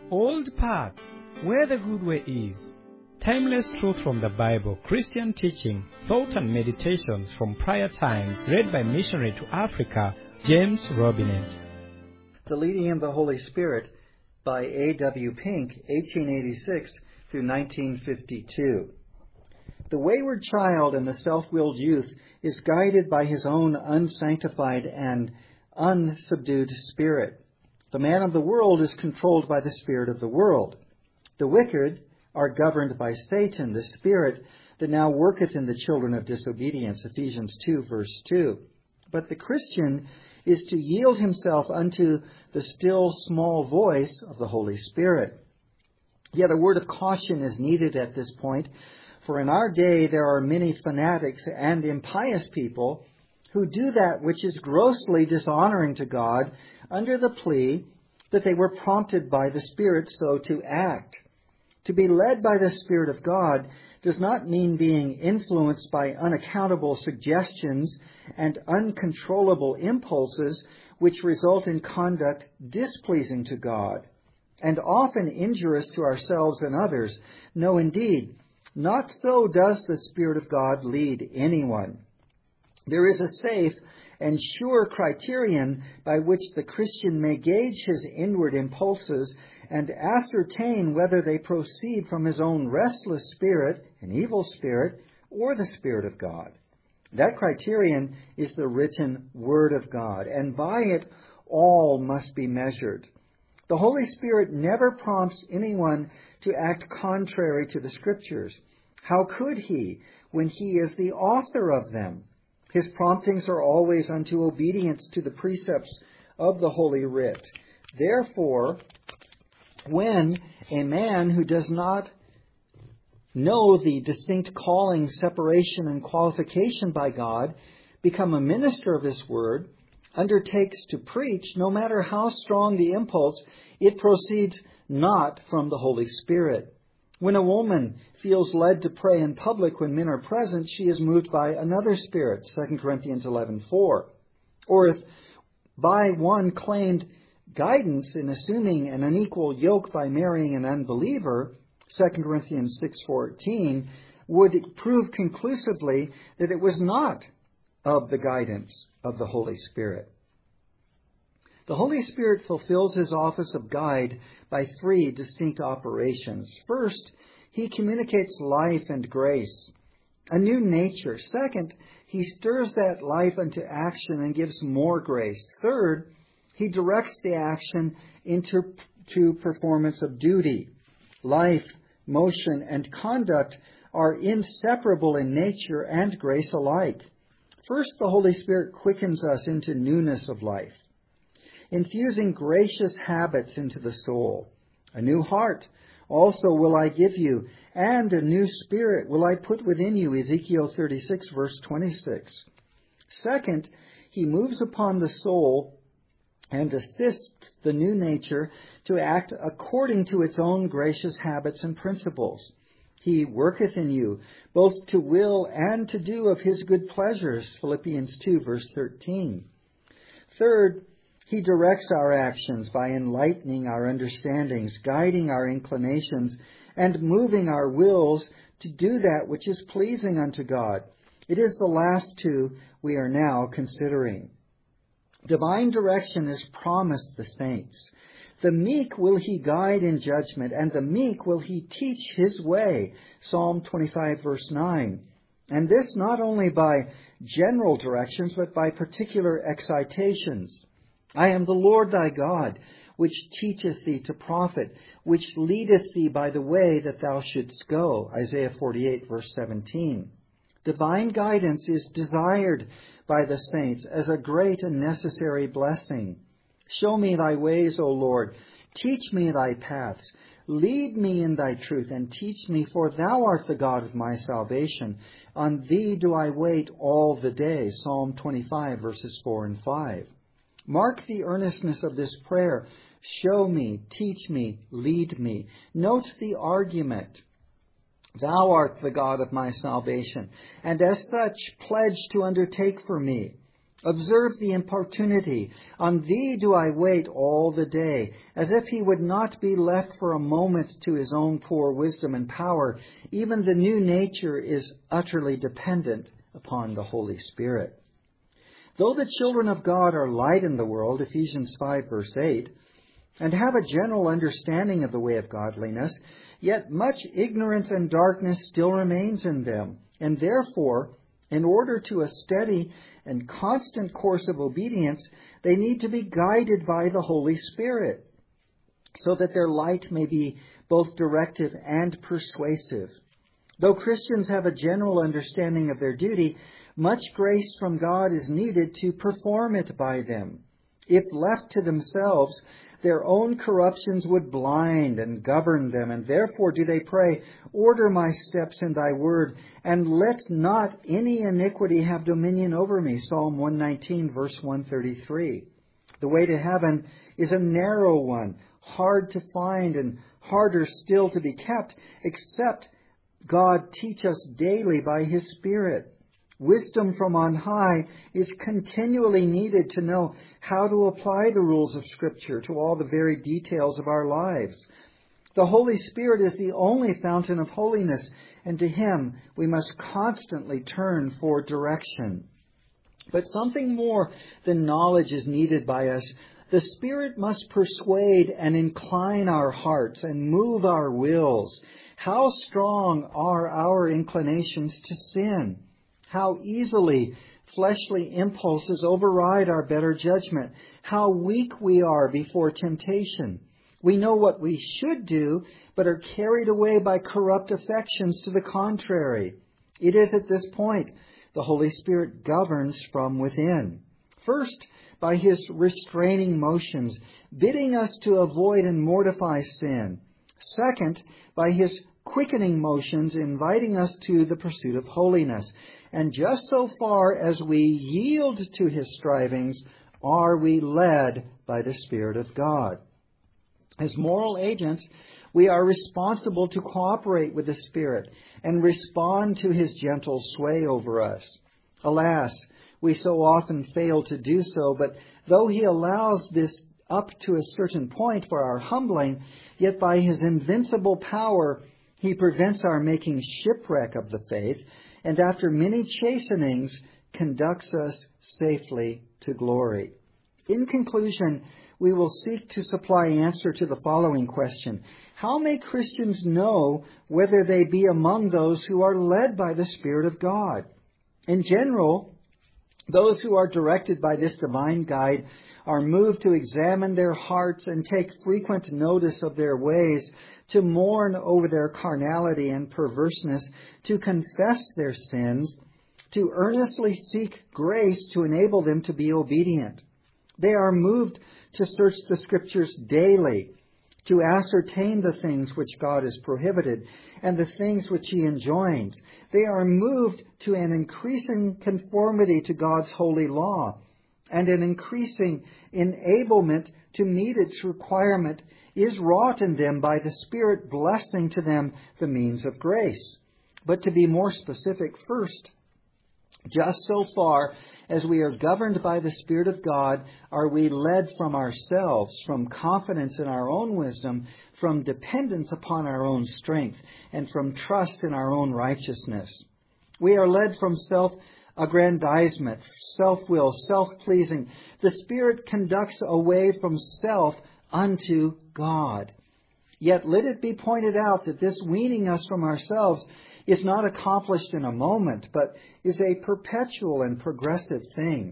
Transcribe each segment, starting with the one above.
Old paths, where the good way is. Timeless truth from the Bible, Christian teaching, thoughts and meditations from prior times, read by missionary to Africa, James Robinet. The Leading of the Holy Spirit by A.W. Pink, 1886 through 1952. The wayward child and the self-willed youth is guided by his own unsanctified and unsubdued spirit. The man of the world is controlled by the spirit of the world. The wicked are governed by Satan, the spirit that now worketh in the children of disobedience, Ephesians 2, verse 2. But the Christian is to yield himself unto the still small voice of the Holy Spirit. Yet a word of caution is needed at this point, for in our day there are many fanatics and impious people who do that which is grossly dishonoring to God under the plea that they were prompted by the Spirit so to act. To be led by the Spirit of God does not mean being influenced by unaccountable suggestions and uncontrollable impulses which result in conduct displeasing to God and often injurious to ourselves and others. No, indeed, not so does the Spirit of God lead anyone. There is a safe and sure criterion by which the Christian may gauge his inward impulses and ascertain whether they proceed from his own restless spirit, an evil spirit, or the Spirit of God. That criterion is the written Word of God, and by it all must be measured. The Holy Spirit never prompts anyone to act contrary to the Scriptures. How could he, when he is the author of them? His promptings are always unto obedience to the precepts of the Holy Writ. Therefore, when a man who does not know the distinct calling, separation, and qualification by God, become a minister of this word, undertakes to preach, no matter how strong the impulse, it proceeds not from the Holy Spirit. When a woman feels led to pray in public when men are present, she is moved by another spirit, 2 Corinthians 11:4. Or if by one claimed guidance in assuming an unequal yoke by marrying an unbeliever, 2 Corinthians 6:14, would prove conclusively that it was not of the guidance of the Holy Spirit. The Holy Spirit fulfills his office of guide by three distinct operations. First, he communicates life and grace, a new nature. Second, he stirs that life unto action and gives more grace. Third, he directs the action into performance of duty. Life, motion, and conduct are inseparable in nature and grace alike. First, the Holy Spirit quickens us into newness of life, infusing gracious habits into the soul. A new heart also will I give you, and a new spirit will I put within you, Ezekiel 36, verse 26. Second, he moves upon the soul and assists the new nature to act according to its own gracious habits and principles. He worketh in you, both to will and to do of his good pleasures, Philippians 2, verse 13. Third, he directs our actions by enlightening our understandings, guiding our inclinations, and moving our wills to do that which is pleasing unto God. It is the last two we are now considering. Divine direction is promised the saints. The meek will he guide in judgment, and the meek will he teach his way, Psalm 25, verse 9. And this not only by general directions, but by particular excitations. I am the Lord thy God, which teacheth thee to profit, which leadeth thee by the way that thou shouldst go, Isaiah 48, verse 17. Divine guidance is desired by the saints as a great and necessary blessing. Show me thy ways, O Lord. Teach me thy paths. Lead me in thy truth, and teach me, for thou art the God of my salvation. On thee do I wait all the day, Psalm 25, verses 4 and 5. Mark the earnestness of this prayer. Show me, teach me, lead me. Note the argument. Thou art the God of my salvation, and as such pledge to undertake for me. Observe the importunity. On thee do I wait all the day, as if he would not be left for a moment to his own poor wisdom and power. Even the new nature is utterly dependent upon the Holy Spirit. Though the children of God are light in the world, Ephesians 5 verse 8, and have a general understanding of the way of godliness, yet much ignorance and darkness still remains in them. And therefore, in order to a steady and constant course of obedience, they need to be guided by the Holy Spirit, so that their light may be both directive and persuasive. Though Christians have a general understanding of their duty, much grace from God is needed to perform it by them. If left to themselves, their own corruptions would blind and govern them, and therefore do they pray, order my steps in thy word, and let not any iniquity have dominion over me. Psalm 119, verse 133. The way to heaven is a narrow one, hard to find and harder still to be kept, except God teach us daily by His Spirit. Wisdom from on high is continually needed to know how to apply the rules of Scripture to all the very details of our lives. The Holy Spirit is the only fountain of holiness, and to Him we must constantly turn for direction. But something more than knowledge is needed by us. The Spirit must persuade and incline our hearts and move our wills. How strong are our inclinations to sin? How easily fleshly impulses override our better judgment. How weak we are before temptation. We know what we should do, but are carried away by corrupt affections to the contrary. It is at this point the Holy Spirit governs from within. First, by His restraining motions, bidding us to avoid and mortify sin. Second, by His quickening motions, inviting us to the pursuit of holiness. And just so far as we yield to His strivings, are we led by the Spirit of God. As moral agents, we are responsible to cooperate with the Spirit and respond to His gentle sway over us. Alas, we so often fail to do so, but though He allows this up to a certain point for our humbling, yet by His invincible power He prevents our making shipwreck of the faith, and after many chastenings conducts us safely to glory. In conclusion, we will seek to supply answer to the following question. How may Christians know whether they be among those who are led by the Spirit of God? In general, those who are directed by this divine guide are moved to examine their hearts and take frequent notice of their ways, to mourn over their carnality and perverseness, to confess their sins, to earnestly seek grace to enable them to be obedient. They are moved to search the Scriptures daily, to ascertain the things which God has prohibited and the things which He enjoins. They are moved to an increasing conformity to God's holy law and an increasing enablement to meet its requirement is wrought in them by the Spirit blessing to them the means of grace. But to be more specific, first, just so far as we are governed by the Spirit of God, are we led from ourselves, from confidence in our own wisdom, from dependence upon our own strength, and from trust in our own righteousness. We are led from self-aggrandizement, self-will, self-pleasing. The Spirit conducts away from self unto God. Yet let it be pointed out that this weaning us from ourselves is not accomplished in a moment, but is a perpetual and progressive thing.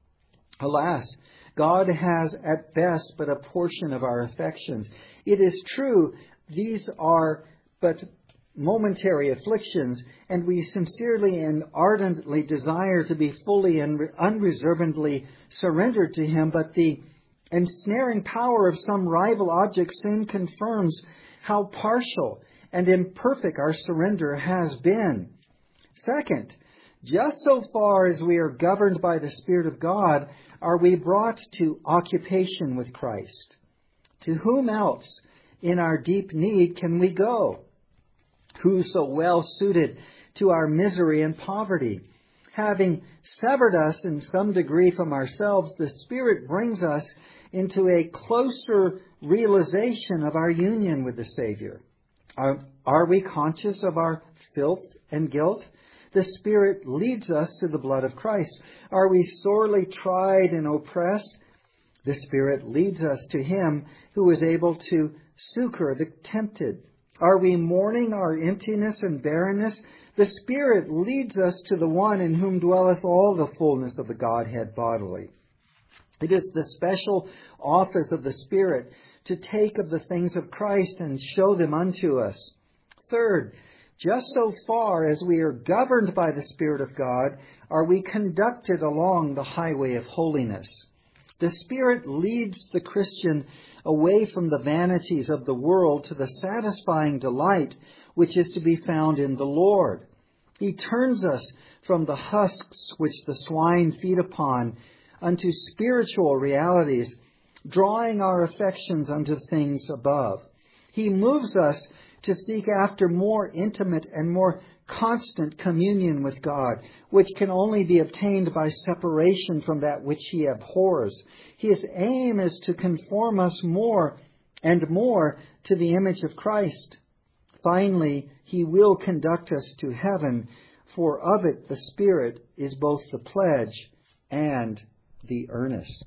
Alas, God has at best but a portion of our affections. It is true, these are but momentary afflictions, and we sincerely and ardently desire to be fully and unreservedly surrendered to Him, but the ensnaring power of some rival object soon confirms how partial and imperfect our surrender has been. Second, just so far as we are governed by the Spirit of God, are we brought to occupation with Christ. To whom else in our deep need can we go? Who so well suited to our misery and poverty? Having severed us in some degree from ourselves, the Spirit brings us into a closer realization of our union with the Savior. Are we conscious of our filth and guilt? The Spirit leads us to the blood of Christ. Are we sorely tried and oppressed? The Spirit leads us to Him who is able to succor the tempted. Are we mourning our emptiness and barrenness? The Spirit leads us to the one in whom dwelleth all the fullness of the Godhead bodily. It is the special office of the Spirit to take of the things of Christ and show them unto us. Third, just so far as we are governed by the Spirit of God, are we conducted along the highway of holiness. The Spirit leads the Christian away from the vanities of the world to the satisfying delight which is to be found in the Lord. He turns us from the husks which the swine feed upon unto spiritual realities, drawing our affections unto things above. He moves us to seek after more intimate and more constant communion with God, which can only be obtained by separation from that which He abhors. His aim is to conform us more and more to the image of Christ. Finally, He will conduct us to heaven, for of it the Spirit is both the pledge and the earnest.